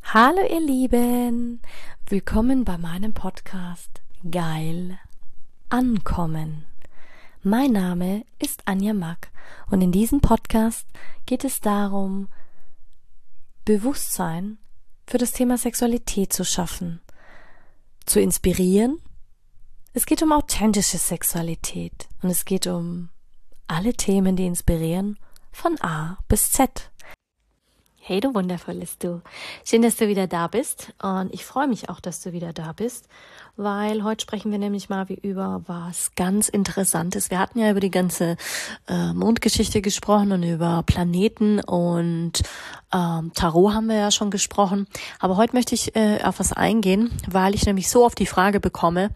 Hallo ihr Lieben, willkommen bei meinem Podcast Geil Ankommen. Mein Name ist Anja Mack und in diesem Podcast geht es darum, Bewusstsein für das Thema Sexualität zu schaffen, zu inspirieren. Es geht um authentische Sexualität und es geht um alle Themen, die inspirieren, von A bis Z. Hey du wundervolles Du, schön, dass du wieder da bist und ich freue mich auch, dass du wieder da bist, weil heute sprechen wir nämlich mal über was ganz Interessantes. Wir hatten ja über die ganze Mondgeschichte gesprochen und über Planeten und Tarot haben wir ja schon gesprochen, aber heute möchte ich auf was eingehen, weil ich nämlich so oft die Frage bekomme,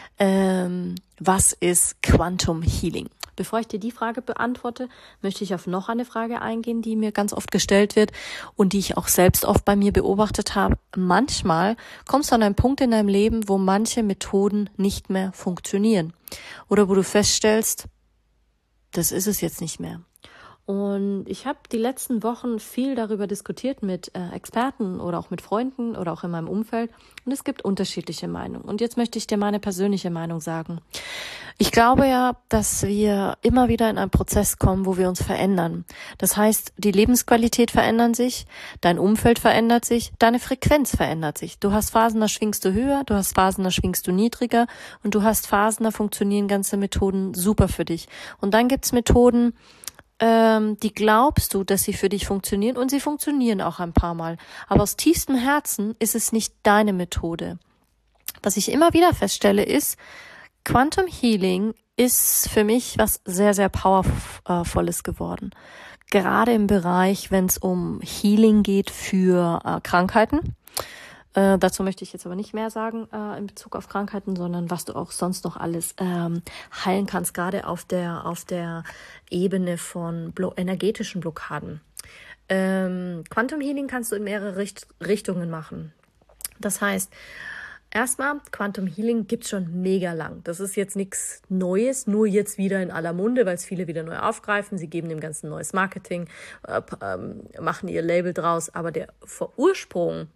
was ist Quantum Healing? Bevor ich dir die Frage beantworte, möchte ich auf noch eine Frage eingehen, die mir ganz oft gestellt wird und die ich auch selbst oft bei mir beobachtet habe. Manchmal kommst du an einen Punkt in deinem Leben, wo manche Methoden nicht mehr funktionieren oder wo du feststellst, das ist es jetzt nicht mehr. Und ich habe die letzten Wochen viel darüber diskutiert mit Experten oder auch mit Freunden oder auch in meinem Umfeld und es gibt unterschiedliche Meinungen. Und jetzt möchte ich dir meine persönliche Meinung sagen. Ich glaube ja, dass wir immer wieder in einen Prozess kommen, wo wir uns verändern. Das heißt, die Lebensqualität verändert sich, dein Umfeld verändert sich, deine Frequenz verändert sich. Du hast Phasen, da schwingst du höher, du hast Phasen, da schwingst du niedriger und du hast Phasen, da funktionieren ganze Methoden super für dich. Und dann gibt's Methoden, die glaubst du, dass sie für dich funktionieren und sie funktionieren auch ein paar Mal. Aber aus tiefstem Herzen ist es nicht deine Methode. Was ich immer wieder feststelle ist, Quantum Healing ist für mich was sehr, sehr powervolles geworden. Gerade im Bereich, wenn es um Healing geht für Krankheiten. Dazu möchte ich jetzt aber nicht mehr sagen in Bezug auf Krankheiten, sondern was du auch sonst noch alles heilen kannst, gerade auf der Ebene von energetischen Blockaden. Quantum Healing kannst du in mehrere Richtungen machen. Das heißt, erstmal, Quantum Healing gibt's schon mega lang. Das ist jetzt nichts Neues, nur jetzt wieder in aller Munde, weil es viele wieder neu aufgreifen. Sie geben dem Ganzen neues Marketing, machen ihr Label draus, aber der Ursprung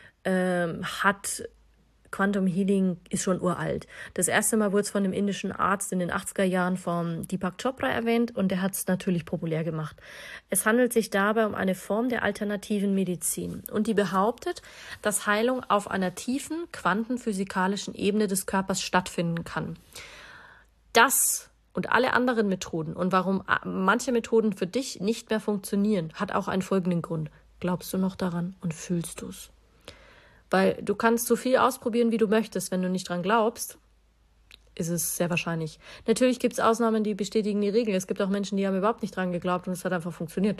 hat Quantum Healing ist schon uralt. Das erste Mal wurde es von einem indischen Arzt in den 80er Jahren von Deepak Chopra erwähnt und der hat es natürlich populär gemacht. Es handelt sich dabei um eine Form der alternativen Medizin und die behauptet, dass Heilung auf einer tiefen quantenphysikalischen Ebene des Körpers stattfinden kann. Das und alle anderen Methoden und warum manche Methoden für dich nicht mehr funktionieren, hat auch einen folgenden Grund. Glaubst du noch daran und fühlst du es? Weil du kannst so viel ausprobieren, wie du möchtest. Wenn du nicht dran glaubst, ist es sehr wahrscheinlich. Natürlich gibt es Ausnahmen, die bestätigen die Regel. Es gibt auch Menschen, die haben überhaupt nicht dran geglaubt und es hat einfach funktioniert.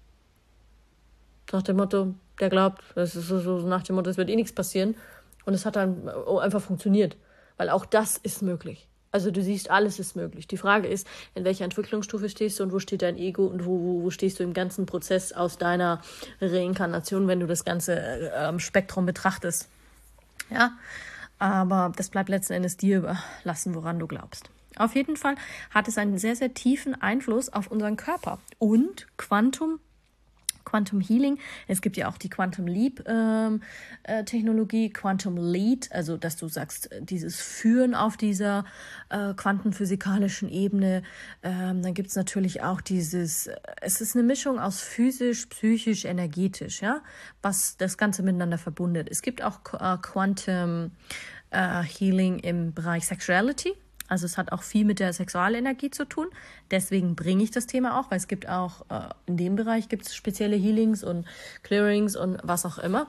Nach dem Motto, der glaubt, es ist so nach dem Motto, es wird eh nichts passieren. Und es hat dann einfach funktioniert. Weil auch das ist möglich. Also du siehst, alles ist möglich. Die Frage ist, in welcher Entwicklungsstufe stehst du und wo steht dein Ego und wo stehst du im ganzen Prozess aus deiner Reinkarnation, wenn du das ganze Spektrum betrachtest. Ja, aber das bleibt letzten Endes dir überlassen, woran du glaubst. Auf jeden Fall hat es einen sehr, sehr tiefen Einfluss auf unseren Körper. Und Quantum Healing, es gibt ja auch die Quantum Leap Technologie, Quantum Lead, also dass du sagst, dieses Führen auf dieser quantenphysikalischen Ebene, dann gibt es natürlich auch es ist eine Mischung aus physisch, psychisch, energetisch, ja, was das Ganze miteinander verbindet. Es gibt auch Quantum Healing im Bereich Sexuality. Also es hat auch viel mit der Sexualenergie zu tun. Deswegen bringe ich das Thema auch, weil es gibt auch, in dem Bereich gibt es spezielle Healings und Clearings und was auch immer.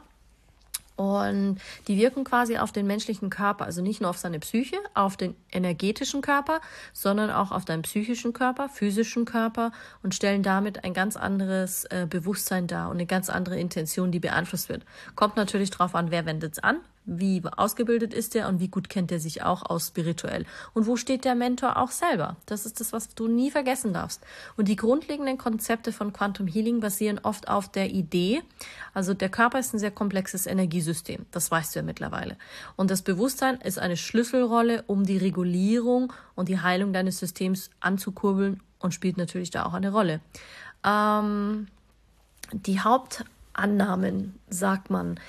Und die wirken quasi auf den menschlichen Körper, also nicht nur auf seine Psyche, auf den energetischen Körper, sondern auch auf deinen psychischen Körper, physischen Körper und stellen damit ein ganz anderes Bewusstsein dar und eine ganz andere Intention, die beeinflusst wird. Kommt natürlich drauf an, wer wendet es an, wie ausgebildet ist der und wie gut kennt er sich auch aus spirituell. Und wo steht der Mentor auch selber? Das ist das, was du nie vergessen darfst. Und die grundlegenden Konzepte von Quantum Healing basieren oft auf der Idee, also der Körper ist ein sehr komplexes Energiesystem, das weißt du ja mittlerweile. Und das Bewusstsein ist eine Schlüsselrolle, um die Regulierung und die Heilung deines Systems anzukurbeln und spielt natürlich da auch eine Rolle. Die Hauptannahmen, sagt man,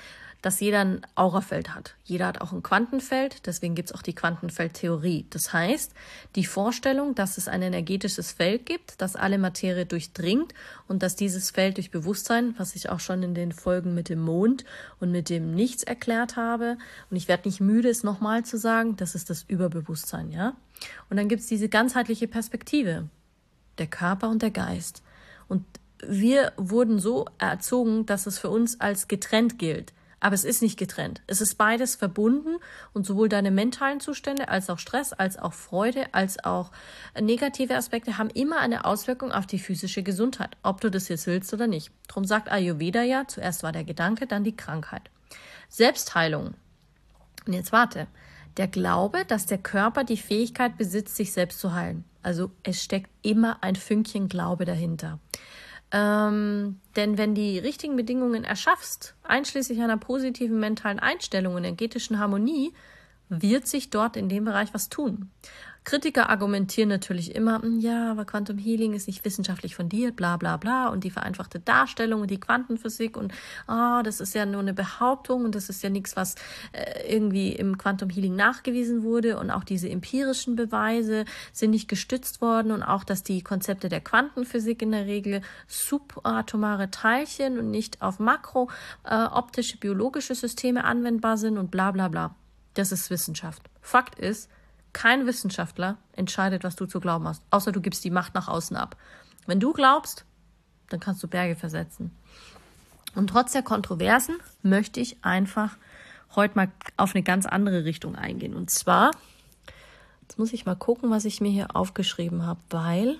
dass jeder ein Aurafeld hat. Jeder hat auch ein Quantenfeld, deswegen gibt es auch die Quantenfeldtheorie. Das heißt, die Vorstellung, dass es ein energetisches Feld gibt, das alle Materie durchdringt und dass dieses Feld durch Bewusstsein, was ich auch schon in den Folgen mit dem Mond und mit dem Nichts erklärt habe, und ich werde nicht müde, es nochmal zu sagen, das ist das Überbewusstsein, ja. Und dann gibt es diese ganzheitliche Perspektive, der Körper und der Geist. Und wir wurden so erzogen, dass es für uns als getrennt gilt. Aber es ist nicht getrennt. Es ist beides verbunden und sowohl deine mentalen Zustände als auch Stress, als auch Freude, als auch negative Aspekte haben immer eine Auswirkung auf die physische Gesundheit, ob du das jetzt willst oder nicht. Darum sagt Ayurveda ja, zuerst war der Gedanke, dann die Krankheit. Selbstheilung. Und jetzt warte. Der Glaube, dass der Körper die Fähigkeit besitzt, sich selbst zu heilen. Also es steckt immer ein Fünkchen Glaube dahinter. Denn wenn die richtigen Bedingungen erschaffst, einschließlich einer positiven mentalen Einstellung und energetischen Harmonie, wird sich dort in dem Bereich was tun. Kritiker argumentieren natürlich immer, ja, aber Quantum Healing ist nicht wissenschaftlich fundiert, bla bla bla, und die vereinfachte Darstellung und die Quantenphysik und das ist ja nur eine Behauptung und das ist ja nichts, was irgendwie im Quantum Healing nachgewiesen wurde, und auch diese empirischen Beweise sind nicht gestützt worden, und auch, dass die Konzepte der Quantenphysik in der Regel subatomare Teilchen und nicht auf optische, biologische Systeme anwendbar sind und bla bla bla. Das ist Wissenschaft. Fakt ist, kein Wissenschaftler entscheidet, was du zu glauben hast, außer du gibst die Macht nach außen ab. Wenn du glaubst, dann kannst du Berge versetzen. Und trotz der Kontroversen möchte ich einfach heute mal auf eine ganz andere Richtung eingehen. Und zwar, jetzt muss ich mal gucken, was ich mir hier aufgeschrieben habe, weil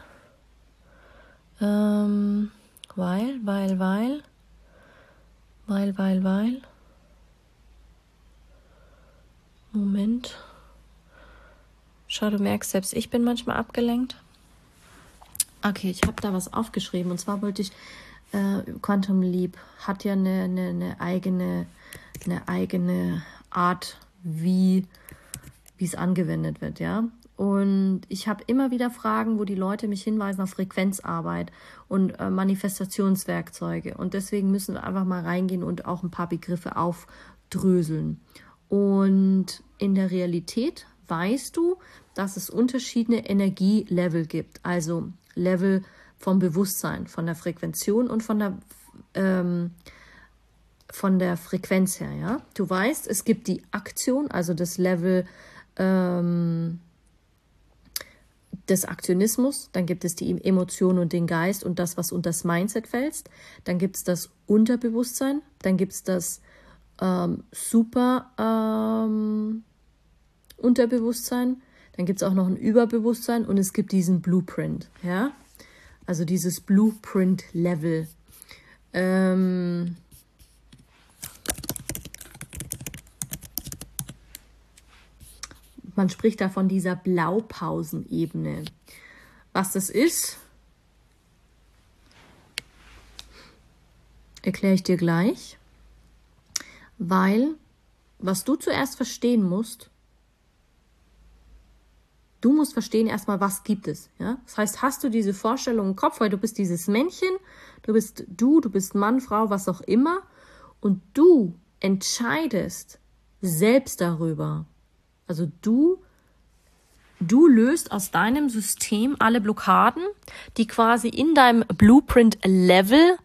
Moment. Schau, du merkst, selbst ich bin manchmal abgelenkt. Okay, ich habe da was aufgeschrieben. Und zwar wollte ich, Quantum Leap hat ja eine eigene Art, wie es angewendet wird, ja. Und ich habe immer wieder Fragen, wo die Leute mich hinweisen auf Frequenzarbeit und Manifestationswerkzeuge. Und deswegen müssen wir einfach mal reingehen und auch ein paar Begriffe aufdröseln. Und in der Realität weißt du, dass es unterschiedliche Energielevel gibt, also Level vom Bewusstsein, von der Frequention und von der Frequenz her. Ja? Du weißt, es gibt die Aktion, also das Level des Aktionismus, dann gibt es die Emotion und den Geist und das, was unter das Mindset fällt, dann gibt es das Unterbewusstsein, dann gibt es das Unterbewusstsein, dann gibt es auch noch ein Überbewusstsein und es gibt diesen Blueprint, ja, also dieses Blueprint-Level. Man spricht da von dieser Blaupausenebene. Was das ist, erkläre ich dir gleich, weil was du zuerst verstehen musst, du musst verstehen erstmal, was gibt es. Ja? Das heißt, hast du diese Vorstellung im Kopf, weil du bist dieses Männchen, du bist Mann, Frau, was auch immer, und du entscheidest selbst darüber. Also du löst aus deinem System alle Blockaden, die quasi in deinem Blueprint-Level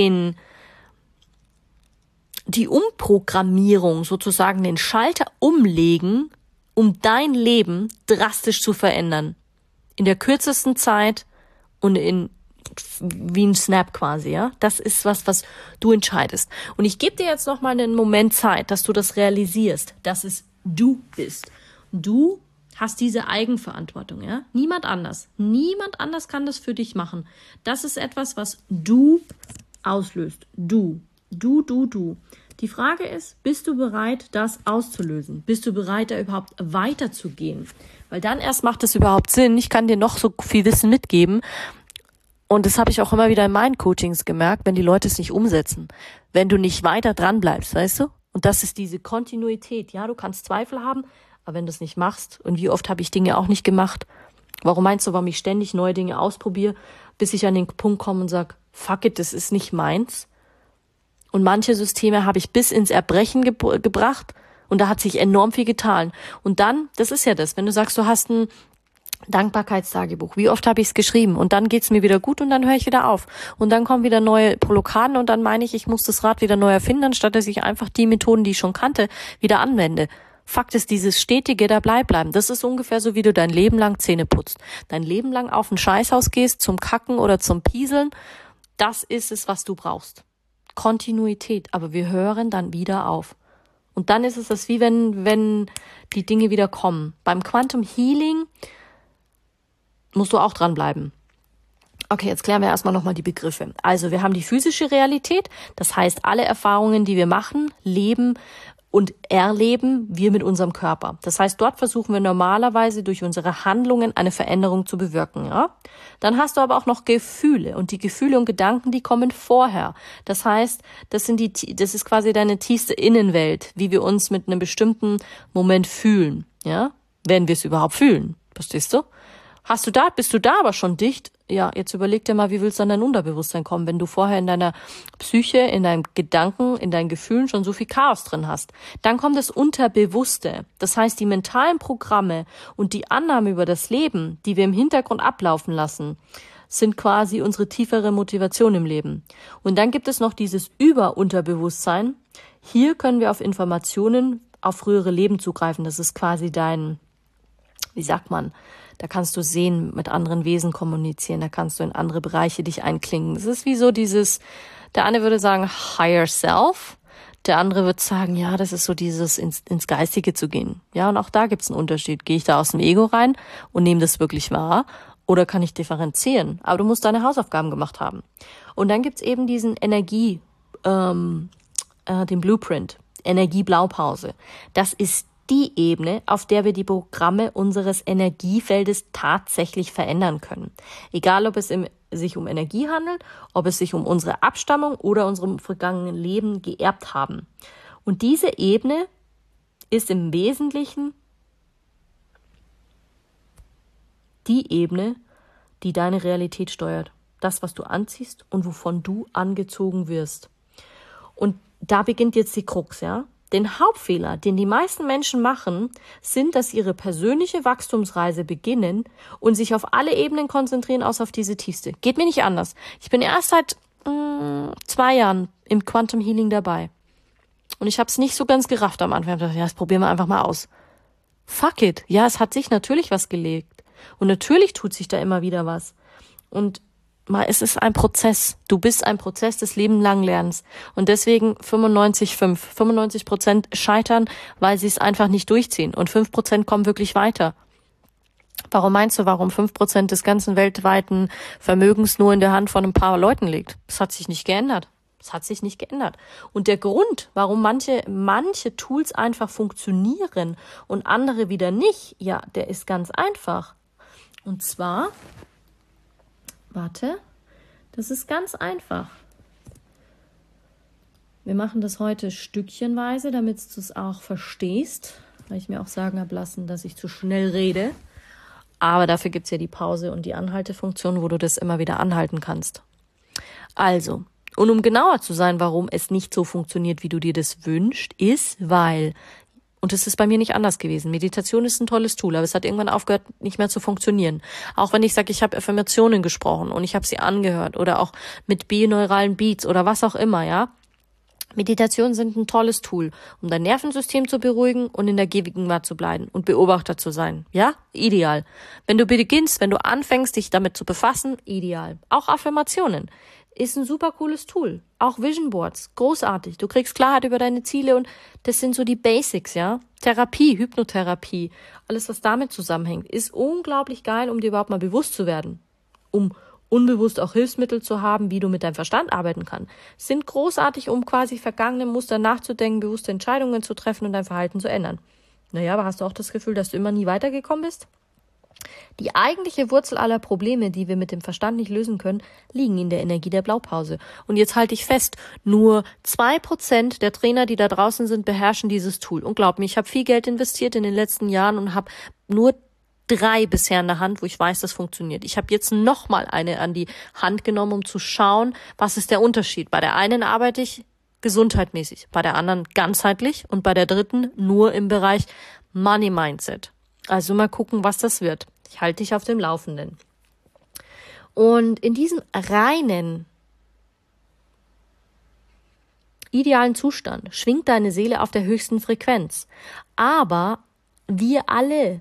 die Umprogrammierung, sozusagen den Schalter umlegen, um dein Leben drastisch zu verändern. In der kürzesten Zeit und wie ein Snap quasi, ja. Das ist was du entscheidest. Und ich gebe dir jetzt noch mal einen Moment Zeit, dass du das realisierst, dass es du bist. Du hast diese Eigenverantwortung, ja. Niemand anders kann das für dich machen. Das ist etwas, was du auslöst. Du. Die Frage ist, bist du bereit, das auszulösen? Bist du bereit, da überhaupt weiterzugehen? Weil dann erst macht es überhaupt Sinn. Ich kann dir noch so viel Wissen mitgeben. Und das habe ich auch immer wieder in meinen Coachings gemerkt, wenn die Leute es nicht umsetzen. Wenn du nicht weiter dran bleibst, weißt du? Und das ist diese Kontinuität. Ja, du kannst Zweifel haben, aber wenn du es nicht machst, und wie oft habe ich Dinge auch nicht gemacht, warum meinst du, warum ich ständig neue Dinge ausprobiere, bis ich an den Punkt komme und sage, fuck it, das ist nicht meins. Und manche Systeme habe ich bis ins Erbrechen gebracht und da hat sich enorm viel getan. Und dann, das ist ja das, wenn du sagst, du hast ein Dankbarkeitstagebuch. Wie oft habe ich es geschrieben? Und dann geht's mir wieder gut und dann höre ich wieder auf. Und dann kommen wieder neue Blockaden und dann meine ich muss das Rad wieder neu erfinden, anstatt dass ich einfach die Methoden, die ich schon kannte, wieder anwende. Fakt ist, dieses stetige Dabeibleiben, das ist ungefähr so, wie du dein Leben lang Zähne putzt. Dein Leben lang auf ein Scheißhaus gehst, zum Kacken oder zum Pieseln. Das ist es, was du brauchst. Kontinuität. Aber wir hören dann wieder auf. Und dann ist es das, wie wenn die Dinge wieder kommen. Beim Quantum Healing musst du auch dranbleiben. Okay, jetzt klären wir erstmal nochmal die Begriffe. Also wir haben die physische Realität, das heißt alle Erfahrungen, die wir machen, leben und erleben wir mit unserem Körper. Das heißt, dort versuchen wir normalerweise durch unsere Handlungen eine Veränderung zu bewirken. Ja? Dann hast du aber auch noch Gefühle und die Gefühle und Gedanken, die kommen vorher. Das heißt, das ist quasi deine tiefste Innenwelt, wie wir uns mit einem bestimmten Moment fühlen. Ja, wenn wir es überhaupt fühlen, verstehst du? Bist du da aber schon dicht? Ja, jetzt überleg dir mal, wie willst du an dein Unterbewusstsein kommen, wenn du vorher in deiner Psyche, in deinem Gedanken, in deinen Gefühlen schon so viel Chaos drin hast. Dann kommt das Unterbewusste. Das heißt, die mentalen Programme und die Annahme über das Leben, die wir im Hintergrund ablaufen lassen, sind quasi unsere tiefere Motivation im Leben. Und dann gibt es noch dieses Überunterbewusstsein. Hier können wir auf Informationen, auf frühere Leben zugreifen. Das ist quasi da kannst du sehen, mit anderen Wesen kommunizieren, da kannst du in andere Bereiche dich einklingen. Das ist wie so der eine würde sagen Higher Self, der andere wird sagen, ja, das ist so dieses ins Geistige zu gehen. Ja, und auch da gibt's einen Unterschied. Gehe ich da aus dem Ego rein und nehme das wirklich wahr oder kann ich differenzieren? Aber du musst deine Hausaufgaben gemacht haben. Und dann gibt's eben diesen den Blueprint, Energieblaupause. Das ist die Ebene, auf der wir die Programme unseres Energiefeldes tatsächlich verändern können. Egal, ob es sich um Energie handelt, ob es sich um unsere Abstammung oder unserem vergangenen Leben geerbt haben. Und diese Ebene ist im Wesentlichen die Ebene, die deine Realität steuert. Das, was du anziehst und wovon du angezogen wirst. Und da beginnt jetzt die Krux, ja? Den Hauptfehler, den die meisten Menschen machen, sind, dass sie ihre persönliche Wachstumsreise beginnen und sich auf alle Ebenen konzentrieren, außer auf diese tiefste. Geht mir nicht anders. Ich bin erst seit 2 Jahren im Quantum Healing dabei. Und ich habe es nicht so ganz gerafft am Anfang. Ich dachte, ja, das probieren wir einfach mal aus. Fuck it. Ja, es hat sich natürlich was gelegt. Und natürlich tut sich da immer wieder was. Und es ist ein Prozess. Du bist ein Prozess des lebenlangen Lernens. Und deswegen 95,5. 95% scheitern, weil sie es einfach nicht durchziehen. Und 5% kommen wirklich weiter. Warum meinst du, warum 5% des ganzen weltweiten Vermögens nur in der Hand von ein paar Leuten liegt? Das hat sich nicht geändert. Das hat sich nicht geändert. Und der Grund, warum manche Tools einfach funktionieren und andere wieder nicht, ja, der ist ganz einfach. Und zwar, das ist ganz einfach. Wir machen das heute stückchenweise, damit du es auch verstehst, weil ich mir auch sagen habe lassen, dass ich zu schnell rede. Aber dafür gibt es ja die Pause und die Anhaltefunktion, wo du das immer wieder anhalten kannst. Also, und um genauer zu sein, warum es nicht so funktioniert, wie du dir das wünschst, ist, weil, und es ist bei mir nicht anders gewesen, Meditation ist ein tolles Tool, aber es hat irgendwann aufgehört, nicht mehr zu funktionieren. Auch wenn ich sage, ich habe Affirmationen gesprochen und ich habe sie angehört oder auch mit bioneuralen Beats oder was auch immer, ja. Meditationen sind ein tolles Tool, um dein Nervensystem zu beruhigen und in der Gegenwart zu bleiben und Beobachter zu sein. Ja, ideal. Wenn du anfängst, dich damit zu befassen, ideal. Auch Affirmationen ist ein super cooles Tool. Auch Vision Boards, großartig. Du kriegst Klarheit über deine Ziele und das sind so die Basics, ja. Therapie, Hypnotherapie, alles was damit zusammenhängt, ist unglaublich geil, um dir überhaupt mal bewusst zu werden. Um unbewusst auch Hilfsmittel zu haben, wie du mit deinem Verstand arbeiten kannst. Sind großartig, um quasi vergangene Muster nachzudenken, bewusste Entscheidungen zu treffen und dein Verhalten zu ändern. Naja, aber hast du auch das Gefühl, dass du immer nie weitergekommen bist? Die eigentliche Wurzel aller Probleme, die wir mit dem Verstand nicht lösen können, liegen in der Energie der Blaupause. Und jetzt halte ich fest, nur 2% der Trainer, die da draußen sind, beherrschen dieses Tool. Und glaub mir, ich habe viel Geld investiert in den letzten Jahren und habe nur 3 bisher in der Hand, wo ich weiß, das funktioniert. Ich habe jetzt nochmal eine an die Hand genommen, um zu schauen, was ist der Unterschied. Bei der einen arbeite ich gesundheitmäßig, bei der anderen ganzheitlich und bei der dritten nur im Bereich Money Mindset. Also mal gucken, was das wird. Ich halte dich auf dem Laufenden. Und in diesem reinen, idealen Zustand schwingt deine Seele auf der höchsten Frequenz. Aber wir alle,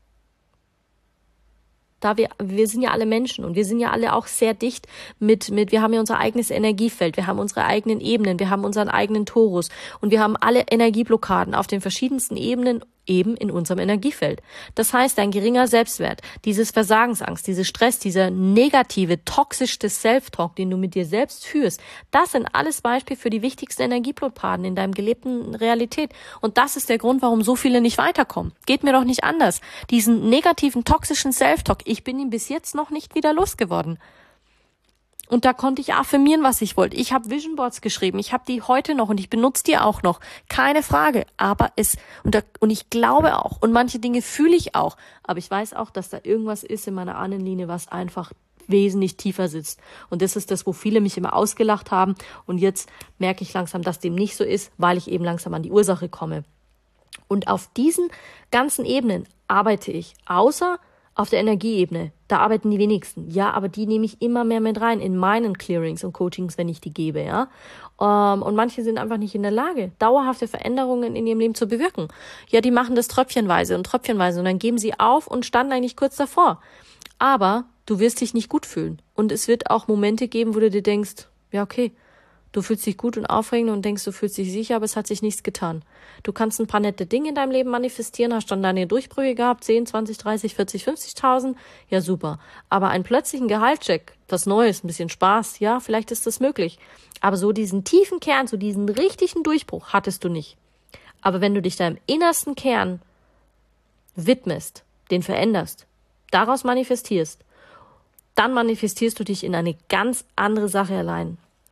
wir sind ja alle Menschen und wir sind ja alle auch sehr dicht wir haben ja unser eigenes Energiefeld, wir haben unsere eigenen Ebenen, wir haben unseren eigenen Torus und wir haben alle Energieblockaden auf den verschiedensten Ebenen eben in unserem Energiefeld. Das heißt, ein geringer Selbstwert, dieses Versagensangst, dieser Stress, dieser negative, toxische Self-Talk, den du mit dir selbst führst, das sind alles Beispiele für die wichtigsten Energieblockaden in deinem gelebten Realität. Und das ist der Grund, warum so viele nicht weiterkommen. Geht mir doch nicht anders. Diesen negativen, toxischen Self-Talk, ich bin ihn bis jetzt noch nicht wieder losgeworden. Und da konnte ich affirmieren, was ich wollte. Ich habe Vision Boards geschrieben. Ich habe die heute noch und ich benutze die auch noch. Keine Frage. Aber und ich glaube auch. Und manche Dinge fühle ich auch. Aber ich weiß auch, dass da irgendwas ist in meiner Ahnenlinie, was einfach wesentlich tiefer sitzt. Und das ist das, wo viele mich immer ausgelacht haben. Und jetzt merke ich langsam, dass dem nicht so ist, weil ich eben langsam an die Ursache komme. Und auf diesen ganzen Ebenen arbeite ich. Außer auf der Energieebene, da arbeiten die wenigsten. Ja, aber die nehme ich immer mehr mit rein in meinen Clearings und Coachings, wenn ich die gebe, ja. Und manche sind einfach nicht in der Lage, dauerhafte Veränderungen in ihrem Leben zu bewirken. Ja, die machen das tröpfchenweise und dann geben sie auf und standen eigentlich kurz davor. Aber du wirst dich nicht gut fühlen. Und es wird auch Momente geben, wo du dir denkst, ja, okay, du fühlst dich gut und aufregend und denkst, du fühlst dich sicher, aber es hat sich nichts getan. Du kannst ein paar nette Dinge in deinem Leben manifestieren, hast dann deine Durchbrüche gehabt, 10, 20, 30, 40, 50.000, ja super. Aber einen plötzlichen Gehaltscheck, was Neues, ein bisschen Spaß, ja, vielleicht ist das möglich. Aber so diesen tiefen Kern, so diesen richtigen Durchbruch hattest du nicht. Aber wenn du dich deinem innersten Kern widmest, den veränderst, daraus manifestierst, dann manifestierst du dich in eine ganz andere Sache allein.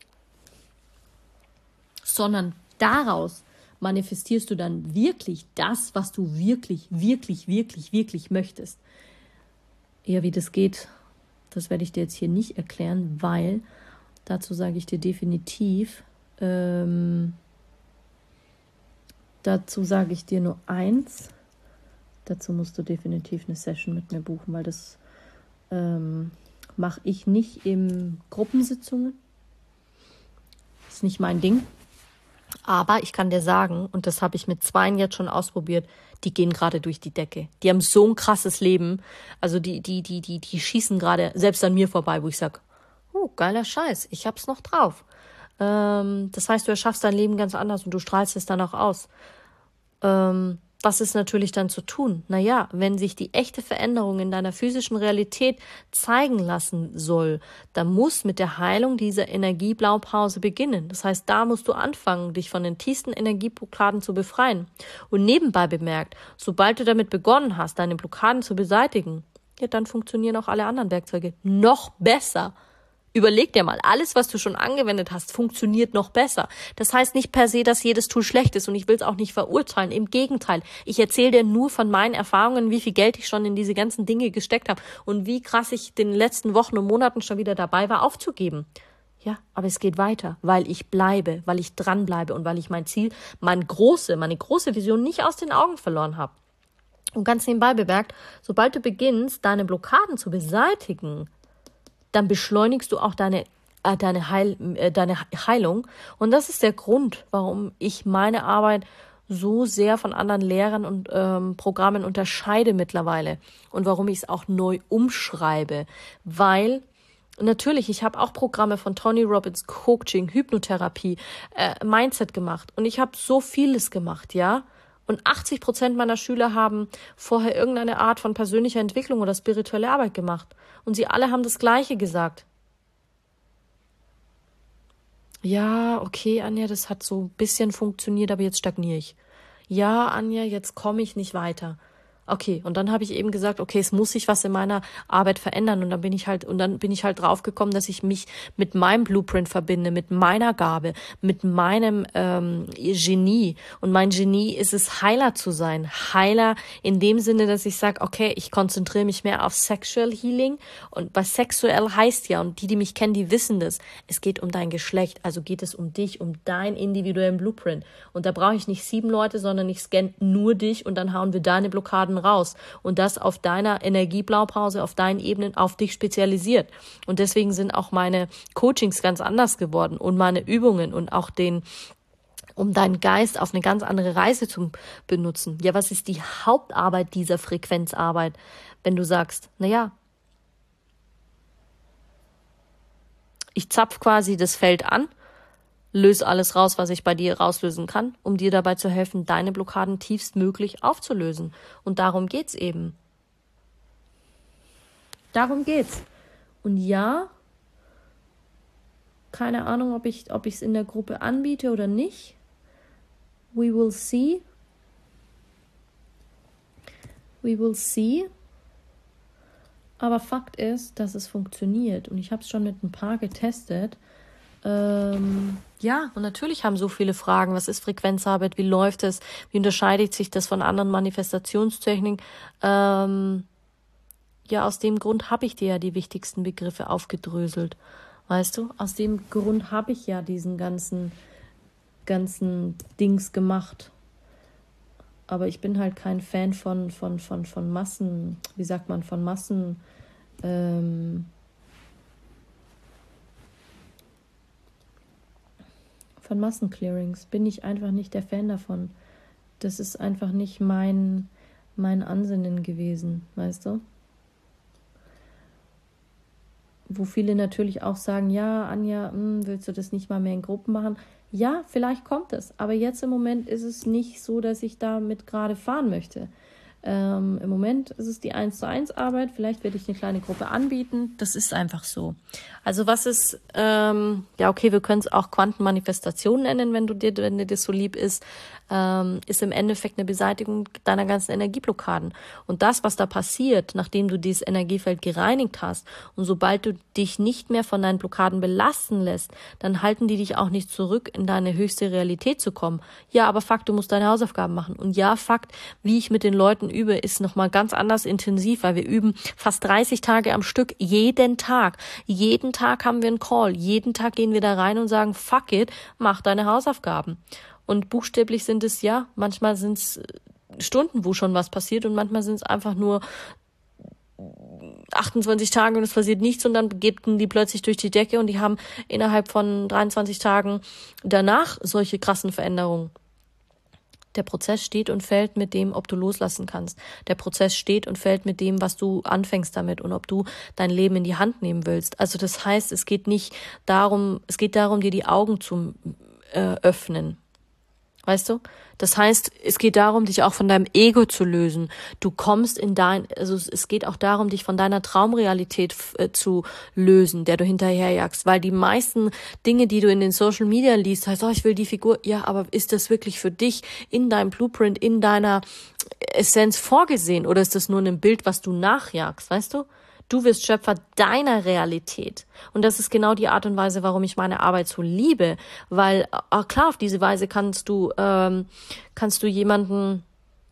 Sondern daraus manifestierst du dann wirklich das, was du wirklich, wirklich, wirklich, wirklich möchtest. Ja, wie das geht, das werde ich dir jetzt hier nicht erklären, weil dazu sage ich dir definitiv, dazu sage ich dir nur eins, dazu musst du definitiv eine Session mit mir buchen, weil das mache ich nicht in Gruppensitzungen. Das ist nicht mein Ding. Aber ich kann dir sagen, und das habe ich mit 2 jetzt schon ausprobiert, die gehen gerade durch die Decke. Die haben so ein krasses Leben. Also die schießen gerade selbst an mir vorbei, wo ich sage, geiler Scheiß, ich hab's noch drauf. Das heißt, du erschaffst dein Leben ganz anders und du strahlst es dann auch aus. Was ist natürlich dann zu tun? Naja, wenn sich die echte Veränderung in deiner physischen Realität zeigen lassen soll, dann muss mit der Heilung dieser Energieblaupause beginnen. Das heißt, da musst du anfangen, dich von den tiefsten Energieblockaden zu befreien. Und nebenbei bemerkt, sobald du damit begonnen hast, deine Blockaden zu beseitigen, ja, dann funktionieren auch alle anderen Werkzeuge noch besser. Überleg dir mal, alles, was du schon angewendet hast, funktioniert noch besser. Das heißt nicht per se, dass jedes Tool schlecht ist und ich will es auch nicht verurteilen. Im Gegenteil, ich erzähle dir nur von meinen Erfahrungen, wie viel Geld ich schon in diese ganzen Dinge gesteckt habe und wie krass ich in den letzten Wochen und Monaten schon wieder dabei war, aufzugeben. Ja, aber es geht weiter, weil ich bleibe, weil ich dranbleibe und weil ich mein Ziel, meine große Vision nicht aus den Augen verloren habe. Und ganz nebenbei bemerkt, sobald du beginnst, deine Blockaden zu beseitigen, dann beschleunigst du auch deine Heilung. Und das ist der Grund, warum ich meine Arbeit so sehr von anderen Lehrern und Programmen unterscheide mittlerweile und warum ich es auch neu umschreibe. Weil natürlich, ich habe auch Programme von Tony Robbins, Coaching, Hypnotherapie, Mindset gemacht und ich habe so vieles gemacht, ja. Und 80% meiner Schüler haben vorher irgendeine Art von persönlicher Entwicklung oder spirituelle Arbeit gemacht. Und sie alle haben das Gleiche gesagt. Ja, okay, Anja, das hat so ein bisschen funktioniert, aber jetzt stagniere ich. Ja, Anja, jetzt komme ich nicht weiter. Okay, und dann habe ich eben gesagt, okay, es muss sich was in meiner Arbeit verändern und dann bin ich halt draufgekommen, dass ich mich mit meinem Blueprint verbinde, mit meiner Gabe, mit meinem Genie. Und mein Genie ist es, Heiler zu sein. Heiler in dem Sinne, dass ich sage, okay, ich konzentriere mich mehr auf Sexual Healing und was sexuell heißt ja, und die mich kennen, die wissen das, es geht um dein Geschlecht, also geht es um dich, um dein individuellen Blueprint. Und da brauche ich nicht 7 Leute, sondern ich scanne nur dich und dann hauen wir deine Blockaden raus und das auf deiner Energieblaupause, auf deinen Ebenen, auf dich spezialisiert. Und deswegen sind auch meine Coachings ganz anders geworden und meine Übungen und auch um deinen Geist auf eine ganz andere Reise zu benutzen. Ja, was ist die Hauptarbeit dieser Frequenzarbeit? Wenn du sagst, naja, ich zapf quasi das Feld an, löse alles raus, was ich bei dir rauslösen kann, um dir dabei zu helfen, deine Blockaden tiefstmöglich aufzulösen. Und darum geht's eben. Darum geht's. Und ja, keine Ahnung, ob ich es in der Gruppe anbiete oder nicht. We will see. We will see. Aber Fakt ist, dass es funktioniert. Und ich habe es schon mit ein paar getestet. Ja, und natürlich haben so viele Fragen. Was ist Frequenzarbeit? Wie läuft es? Wie unterscheidet sich das von anderen Manifestationstechniken? Ja, aus dem Grund habe ich dir ja die wichtigsten Begriffe aufgedröselt. Weißt du? Aus dem Grund habe ich ja diesen ganzen Dings gemacht. Aber ich bin halt kein Fan von Massen, wie sagt man, von Massen, von Massenclearings. Bin ich einfach nicht der Fan davon. Das ist einfach nicht mein Ansinnen gewesen, weißt du? Wo viele natürlich auch sagen, ja, Anja, willst du das nicht mal mehr in Gruppen machen? Ja, vielleicht kommt es, aber jetzt im Moment ist es nicht so, dass ich damit gerade fahren möchte. Im Moment ist es die 1:1 Arbeit, vielleicht werde ich eine kleine Gruppe anbieten, das ist einfach so. Also was ist, ja okay, wir können es auch Quantenmanifestation nennen, wenn dir das so lieb ist im Endeffekt eine Beseitigung deiner ganzen Energieblockaden. Und das, was da passiert, nachdem du dieses Energiefeld gereinigt hast und sobald du dich nicht mehr von deinen Blockaden belasten lässt, dann halten die dich auch nicht zurück, in deine höchste Realität zu kommen. Ja, aber Fakt, du musst deine Hausaufgaben machen. Und ja, Fakt, wie ich mit den Leuten übe, ist nochmal ganz anders intensiv, weil wir üben fast 30 Tage am Stück, jeden Tag. Jeden Tag haben wir einen Call, jeden Tag gehen wir da rein und sagen, fuck it, mach deine Hausaufgaben. Und buchstäblich sind es ja, manchmal sind es Stunden, wo schon was passiert und manchmal sind es einfach nur 28 Tage und es passiert nichts und dann gehen die plötzlich durch die Decke und die haben innerhalb von 23 Tagen danach solche krassen Veränderungen. Der Prozess steht und fällt mit dem, ob du loslassen kannst. Der Prozess steht und fällt mit dem, was du anfängst damit und ob du dein Leben in die Hand nehmen willst. Also das heißt, es geht darum, dir die Augen zu öffnen. Weißt du? Das heißt, es geht darum, dich auch von deinem Ego zu lösen. Du kommst also es geht auch darum, dich von deiner Traumrealität zu lösen, der du hinterherjagst. Weil die meisten Dinge, die du in den Social Media liest, heißt, ich will die Figur, ja, aber ist das wirklich für dich in deinem Blueprint, in deiner Essenz vorgesehen? Oder ist das nur ein Bild, was du nachjagst, weißt du? Du wirst Schöpfer deiner Realität. Und das ist genau die Art und Weise, warum ich meine Arbeit so liebe. Weil, klar, auf diese Weise kannst du jemanden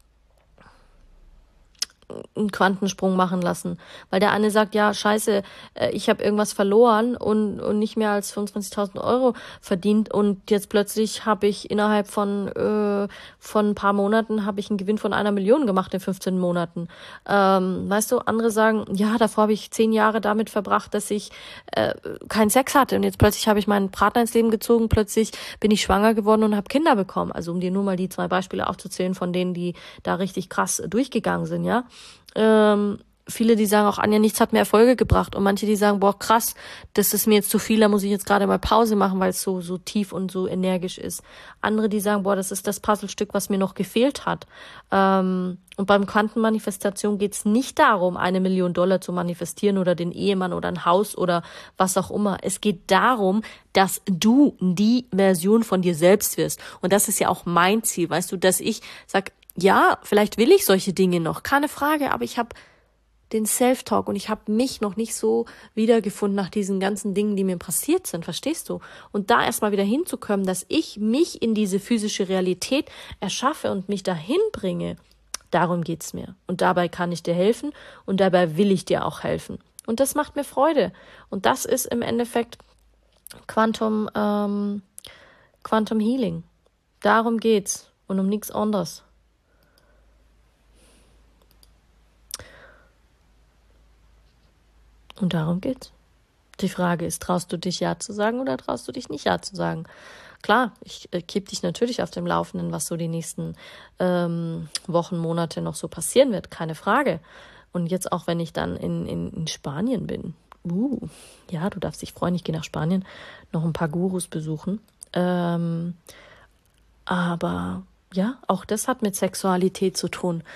einen Quantensprung machen lassen. Weil der eine sagt, ja, scheiße, ich habe irgendwas verloren und nicht mehr als 25.000 Euro verdient und jetzt plötzlich habe ich innerhalb von ein paar Monaten habe ich einen Gewinn von 1 Million gemacht in 15 Monaten. Weißt du, andere sagen, ja, davor habe ich 10 Jahre damit verbracht, dass ich keinen Sex hatte und jetzt plötzlich habe ich meinen Partner ins Leben gezogen, plötzlich bin ich schwanger geworden und habe Kinder bekommen. Also um dir nur mal die 2 Beispiele aufzuzählen von denen, die da richtig krass durchgegangen sind, ja. Viele, die sagen auch, Anja, nichts hat mir Erfolge gebracht. Und manche, die sagen, boah, krass, das ist mir jetzt zu viel, da muss ich jetzt gerade mal Pause machen, weil es so tief und so energisch ist. Andere, die sagen, boah, das ist das Puzzlestück, was mir noch gefehlt hat. Und beim Quantenmanifestation geht es nicht darum, $1 Million zu manifestieren oder den Ehemann oder ein Haus oder was auch immer. Es geht darum, dass du die Version von dir selbst wirst. Und das ist ja auch mein Ziel, weißt du, dass ich sag, ja, vielleicht will ich solche Dinge noch, keine Frage, aber ich habe den Self-Talk und ich habe mich noch nicht so wiedergefunden nach diesen ganzen Dingen, die mir passiert sind, verstehst du? Und da erstmal wieder hinzukommen, dass ich mich in diese physische Realität erschaffe und mich dahin bringe, darum geht's mir. Und dabei kann ich dir helfen und dabei will ich dir auch helfen. Und das macht mir Freude. Und das ist im Endeffekt Quantum Healing. Darum geht's und um nichts anderes. Und darum geht's. Die Frage ist, traust du dich Ja zu sagen oder traust du dich nicht Ja zu sagen? Klar, ich kipp dich natürlich auf dem Laufenden, was so die nächsten Wochen, Monate noch so passieren wird, keine Frage. Und jetzt auch, wenn ich dann in Spanien bin. Ja, du darfst dich freuen, ich gehe nach Spanien, noch ein paar Gurus besuchen. Aber ja, auch das hat mit Sexualität zu tun.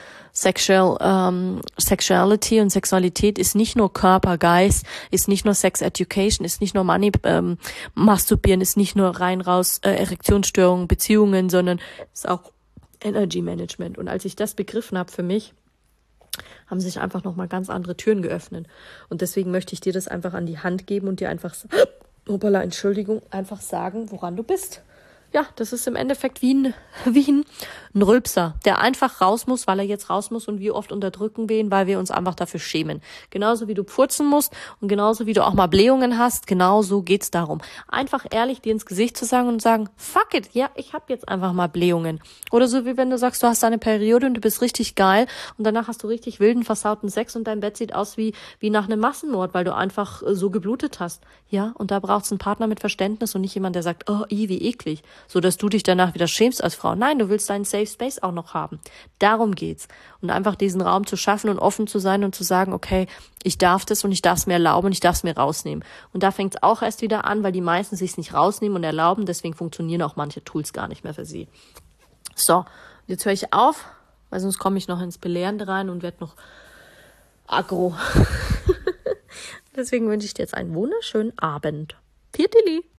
Sexuality und Sexualität ist nicht nur Körper, Geist, ist nicht nur Sex Education, ist nicht nur Money, Masturbieren, ist nicht nur rein raus Erektionsstörungen, Beziehungen, sondern ist auch Energy Management. Und als ich das begriffen habe für mich, haben sich einfach nochmal ganz andere Türen geöffnet. Und deswegen möchte ich dir das einfach an die Hand geben und dir einfach, einfach sagen, woran du bist. Ja, das ist im Endeffekt wie ein Rülpser, der einfach raus muss, weil er jetzt raus muss, und wir oft unterdrücken wir ihn, weil wir uns einfach dafür schämen. Genauso wie du purzen musst und genauso wie du auch mal Blähungen hast, genauso geht's darum. Einfach ehrlich dir ins Gesicht zu sagen und sagen, fuck it, ja, ich habe jetzt einfach mal Blähungen. Oder so wie wenn du sagst, du hast eine Periode und du bist richtig geil und danach hast du richtig wilden, versauten Sex und dein Bett sieht aus wie nach einem Massenmord, weil du einfach so geblutet hast. Ja, und da braucht's einen Partner mit Verständnis und nicht jemand, der sagt, oh, wie eklig, so dass du dich danach wieder schämst als Frau. Nein, du willst deinen Safe Space auch noch haben. Darum geht's. Und einfach diesen Raum zu schaffen und offen zu sein und zu sagen, okay, ich darf das und ich darf es mir erlauben und ich darf es mir rausnehmen. Und da fängt's auch erst wieder an, weil die meisten sich's nicht rausnehmen und erlauben. Deswegen funktionieren auch manche Tools gar nicht mehr für sie. So, jetzt höre ich auf, weil sonst komme ich noch ins Belehrende rein und werde noch aggro. Deswegen wünsche ich dir jetzt einen wunderschönen Abend. Pirtili.